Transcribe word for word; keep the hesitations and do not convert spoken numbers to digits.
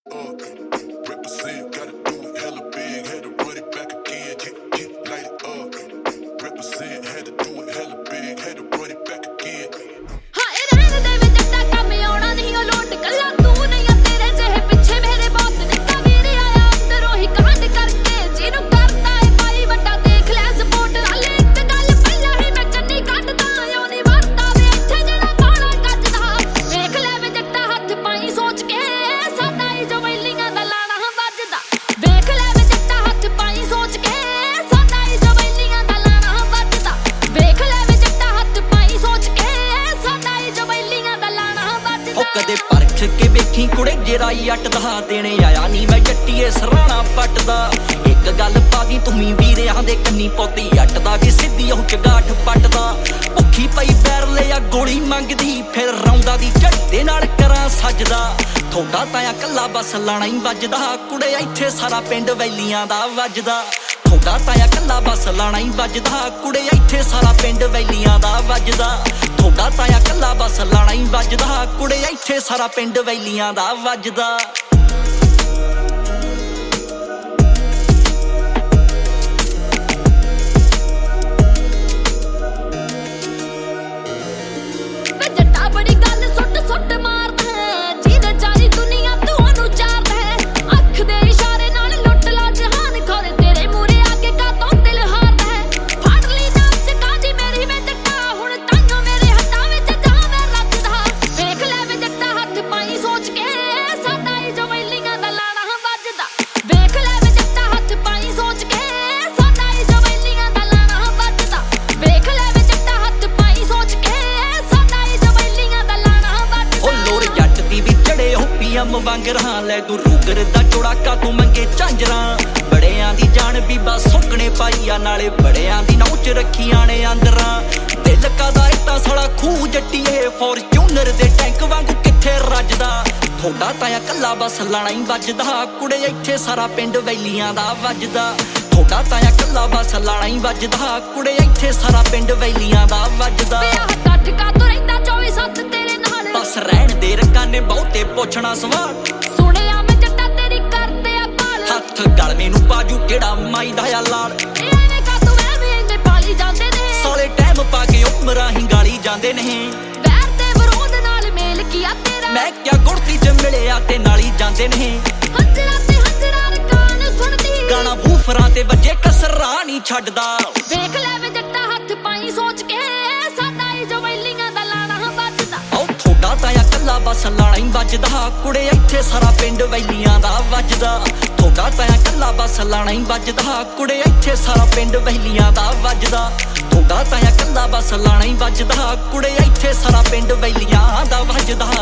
Uh, represent, gotta do it hella big, had to run it back again, get, get, light it up. Represent, had to do it hella big, had to run it back again. हाँ इधर दे में जट्टा का मैं आना नहीं हो लौट कल्ला तू नहीं है तेरे जहे पीछे मेरे बाप ने कबीर आया अंदरों ही कांड करके जिनु करता है भाई बट्टा देख ले सपोर्ट वाले एक गल पहला ही मैं चन्नी काटदा यो नहीं वरता वे इत्थे जड़ा गाना गजदा देख ले वे जट्टा हाथ पाई सोच के सादा ही जो वैलियां दा लाना वजदा देख ले वे जट्टा हाथ पाई सोच के सादा ही जो वैलियां दा लाना वजदा देख ले वे जट्टा हाथ पाई सोच के सादा ही जो वैलियां दा लाना वजदा ओ कदे परख के वेखी कुड़े जेराई अटदा देने आया नी मैं जट्टीए सराणा पटदा एक गल पादी तुमी वीरियां दे कन्नी पोती अटदा भी सिद्धी ओ चगाठ पटदा भुखी पई पैर लिया गोली मंगदी फिर रौंदा दी झट्टे नाल करां सजदा थोड़ा ताया कल्ला बस लाना ही वजदा कुड़े इत्थे सारा पिंड वैलियां दा वजदा थोड़ा ताया कल्ला बस लाना ही वजदा कुड़े इत्थे सारा पिंड वैलियां दा वजदा थोड़ा ताया कल्ला बस लाना ही वजदा कुड़े इत्थे सारा पिंड वैलियां दा वजदा जट्टा बड़ी गल सुट सुट मारदा है जीदे चारी दुनिया तूनु चारदा है अख दे इशारे नाल लुट ला जहान खोरे तेरे मूरे आके का तो दिल हारदा है फाड़ ली नाम से काजी मेरी में जट्टा हुण तांगा मेरे हत्थां विच जावे रजदा देख ले वे जट्टा हत्थ पाई सोच के सादा ही जो वैलियां दा लाना वजदा देख ले वे जट्टा हत्थ पाई सोच के सादा ही जो वैलियां दा लाना वजदा देख ले वे जट्टा हत्थ पाई सोच के सादा ही जो वैलियां दा लाना वजदा ओ लोर जट दी भी चढ़े हो पीएम वांगरां ले तू रूगर दा चौड़ाका तू मंगे झांजरां बड़ियां दी जान बीबा सुकने पाईया नाले बड़ियां दी नौच रखियां ने अंदरां दिल कादा इत्ता साला खूह जट्टीए फॉर्च्यूनर दे टैंक वांगू किथे रजदा थोड़ा ताया कल्ला बस लाना ही वजदा कुड़े इत्थे सारा पिंड वैलियां दा वजदा थोड़ा ताया कल्ला बस लाना ही वजदा कुड़े इत्थे सारा पिंड वैलियां दा वजदा विआह ਕੱਟ ਕਾ ਤੂੰ ਰਹਿੰਦਾ ਚੌਵੀ ਸੱਤ ਤੇਰੇ ਨਾਲ बस रहन दे रक्कां ने बहुते पुछना सवाल ਸੁਣਿਆ ਮੈਂ ਜੱਟਾ ਤੇਰੀ ਕਰਦੇ ਆ ਪਾਲ हथ गल मैनू बाजू केड़ा माई दा या लाल ਐਵੇਂ ਕਾ ਤੂੰ ਐਵੇਂ ਇੰਨੇ ਪਾਲੀ ਜਾਂਦੇ ਨੇ साले टाइम पा के उमरां ही गाली जांदे ने ਵੈਰ ਤੇ ਵਿਰੋਧ ਨਾਲ ਮੇਲ ਕੀਆ ਤੇਰਾ मैं क्या गुड़ती च मिलिया ते नाली जांदे ने ਹੰਜਰਾ ਤੇ ਹੰਜਰਾ ਰਕਾਨ ਸੁਣਦੀ गाना बूफरां ते वजे कसरा नहीं छड्डदा ਵੇਖ ਲੈ ਵੇ ਜੱਟਾ ਹੱਥ ਪਾਈ ਸੋਚ ਕੇ ਸਾਦਾ ਹੀ ਜੋ ਵੈਲਿयां ਦਾ ਲਾਣਾ ਵੱਜਦਾ ओ थोड़ा ताया कल्ला बस लाना ही वजदा कुड़े इत्थे सारा पिंड वैलियां दा वजदा थोड़ा ताया कल्ला बस लाना ही वजदा कुड़े इत्थे सारा पिंड वैलियां दा वजदा थोड़ा ताया कल्ला बस लाना ही वजदा कुड़े इत्थे सारा पिंड वैलियां दा वजदा